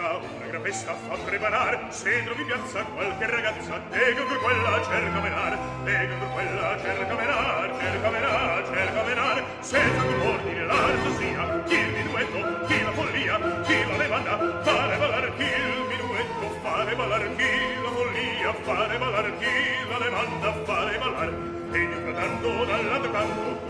una gran festa fa preparar, se trovi in piazza qualche ragazza, ego per quella cerca menar, ego per quella cerca menar, cerca menar, cerca menar, senza che ordine l'alto sia, chi il minuetto, chi la follia, chi la levanda, fare ballar chi il minuetto, fare ballar chi la follia, fare ballar chi la levanda, fare ballar, e io cantando dall'altro canto,